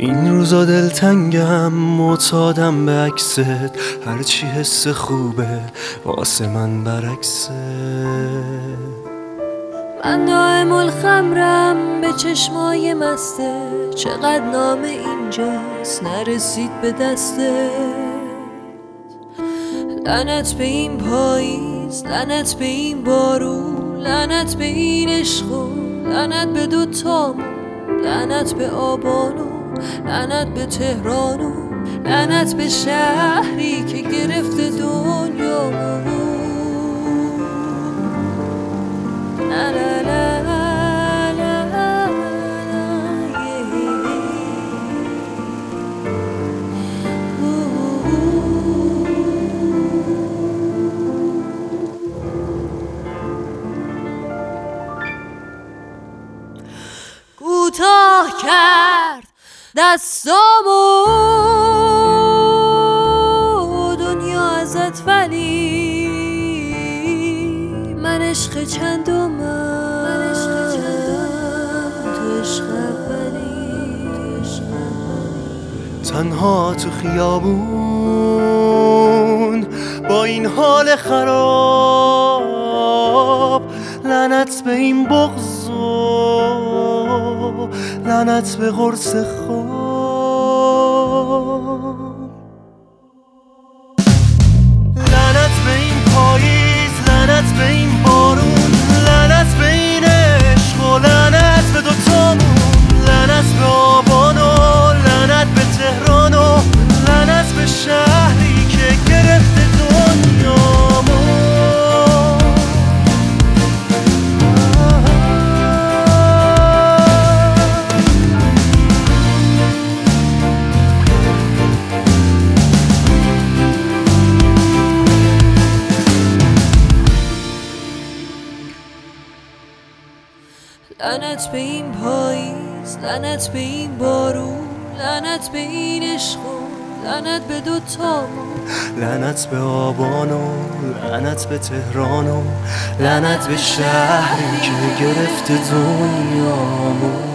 این روزا دلتنگم، معتادم به عکست، هرچی حس خوبه واسه من برعکسه. من دائم الخمرم به چشمای مسته، چقدر نامه اینجاست نرسید به دسته. لعنت به این پاییز، لعنت به این بارون، لعنت به این عشق و لعنت به دوتامون، لعنت به آبانو، لعنت به تهرانو، لعنت به شهری که گرفته دنیامو. لا لا لا لا لا کوتاه کرد دستامو دنیا ازت، ولی من عشق چندمم، تو عشق اولی. تنها تو خیابون با این حال خراب، لعنت به این بغض و لعنت به قرص خواب. لعنت به این پاییز، لعنت به این بارون، لعنت به این عشق و لعنت به دوتامون، لعنت به آبان و لعنت به تهران و لعنت به شهری که گرفته دنیامون. لعنت به این پاییز، لعنت به این بارون، لعنت به این عشق و لعنت به دوتامون، لعنت به آبان و لعنت به تهران و لعنت به شهری که گرفته دنیامون.